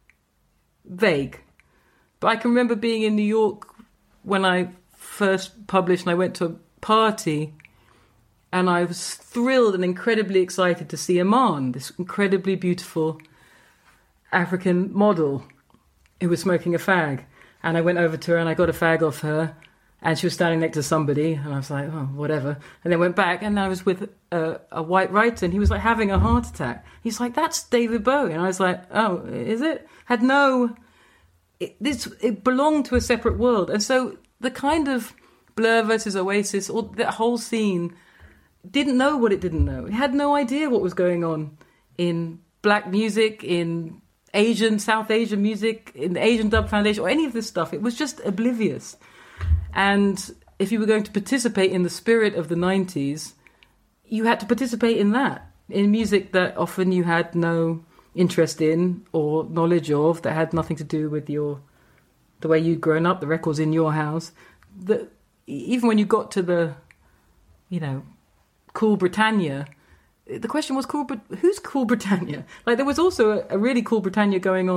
Vague. But I can remember being in New York when I first published, and I went to a party, and I was thrilled and incredibly excited to see Iman, this incredibly beautiful African model who was smoking a fag. And I went over to her and I got a fag off her, and she was standing next to somebody, and I was like, oh, whatever. And then went back, and I was with a, a white writer, and he was like having a heart attack. He's like, that's David Bowie. And I was like, oh, is it? Had no... It, this, it belonged to a separate world. And so the kind of Blur versus Oasis, or that whole scene, didn't know what it didn't know. It had no idea what was going on in black music, in Asian, South Asian music, in the Asian Dub Foundation, or any of this stuff. It was just oblivious. And if you were going to participate in the spirit of the nineties, you had to participate in that, in music that often you had no interest in or knowledge of, that had nothing to do with your the way you'd grown up, the records in your house. The, even when you got to the, you know, Cool Britannia, the question was, cool, who's Cool Britannia? Like, there was also a, a really Cool Britannia going on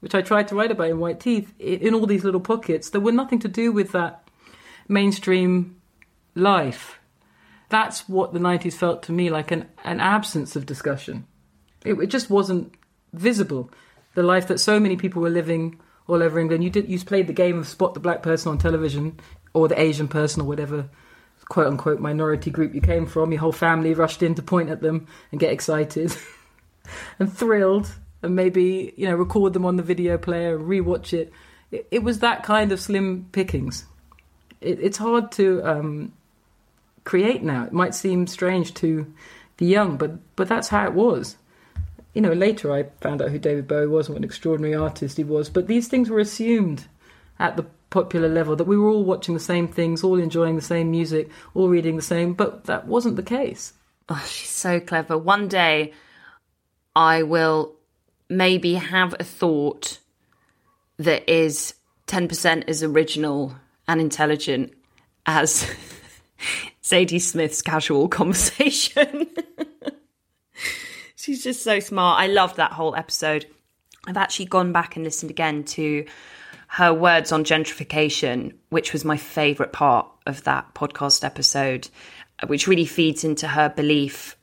which I tried to write about in White Teeth, in all these little pockets that were nothing to do with that mainstream life. That's what the nineties felt to me like, an, an absence of discussion. It, it just wasn't visible. The life that so many people were living all over England. You did you played the game of spot the black person on television, or the Asian person, or whatever quote unquote minority group you came from. Your whole family rushed in to point at them and get excited and thrilled, and maybe, you know, record them on the video player and rewatch it. It, it was that kind of slim pickings. It, it's hard to um, create now. It might seem strange to the young, but but that's how it was. You know, later I found out who David Bowie was and what an extraordinary artist he was. But these things were assumed at the popular level, that we were all watching the same things, all enjoying the same music, all reading the same. But that wasn't the case. Oh, she's so clever. One day I will maybe have a thought that is ten percent as original and intelligent as Zadie Smith's casual conversation. She's just so smart. I loved that whole episode. I've actually gone back and listened again to her words on gentrification, which was my favourite part of that podcast episode, which really feeds into her belief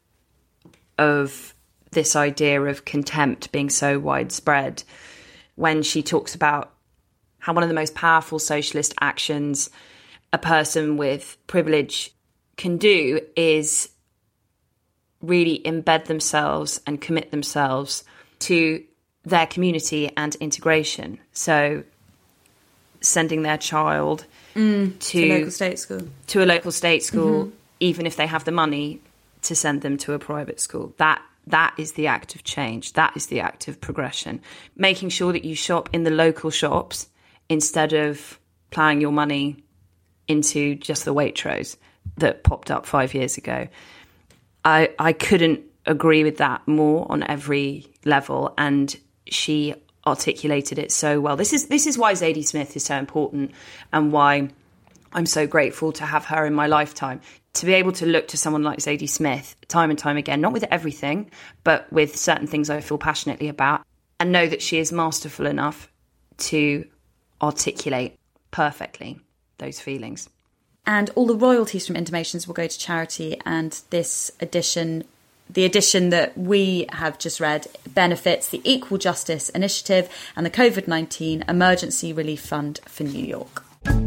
of this idea of contempt being so widespread, when she talks about how one of the most powerful socialist actions a person with privilege can do is really embed themselves and commit themselves to their community and integration. So sending their child mm, to, to a local state school, to a local state school, mm-hmm. even if they have the money to send them to a private school. That that is the act of change. That is the act of progression. Making sure that you shop in the local shops instead of ploughing your money into just the Waitrose that popped up five years ago. I, I couldn't agree with that more on every level, and she articulated it so well. This is this is why Zadie Smith is so important, and why I'm so grateful to have her in my lifetime. To be able to look to someone like Zadie Smith time and time again, not with everything, but with certain things I feel passionately about, and know that she is masterful enough to articulate perfectly those feelings. And all the royalties from Intimations will go to charity, and this edition, the edition that we have just read, benefits the Equal Justice Initiative and the COVID nineteen Emergency Relief Fund for New York.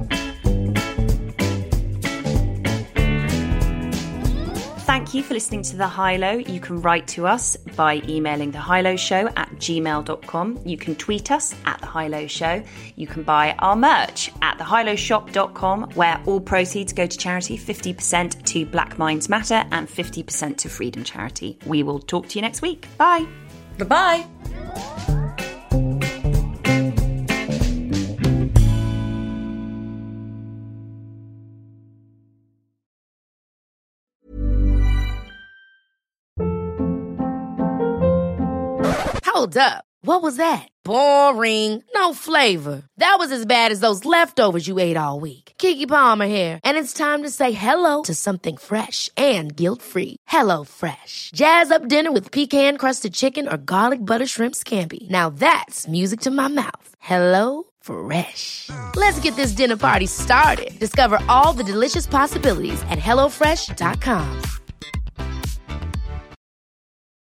Thank you for listening to The High Low. You can write to us by emailing the high low show at gmail dot com. You can tweet us at The High Low Show. You can buy our merch at the high low shop dot com, where all proceeds go to charity, fifty percent to Black Minds Matter and fifty percent to Freedom Charity. We will talk to you next week. Bye. Bye-bye. Hold up. What was that? Boring. No flavor. That was as bad as those leftovers you ate all week. Keke Palmer here, and it's time to say hello to something fresh and guilt-free. Hello Fresh. Jazz up dinner with pecan-crusted chicken or garlic butter shrimp scampi. Now that's music to my mouth. Hello Fresh. Let's get this dinner party started. Discover all the delicious possibilities at hello fresh dot com.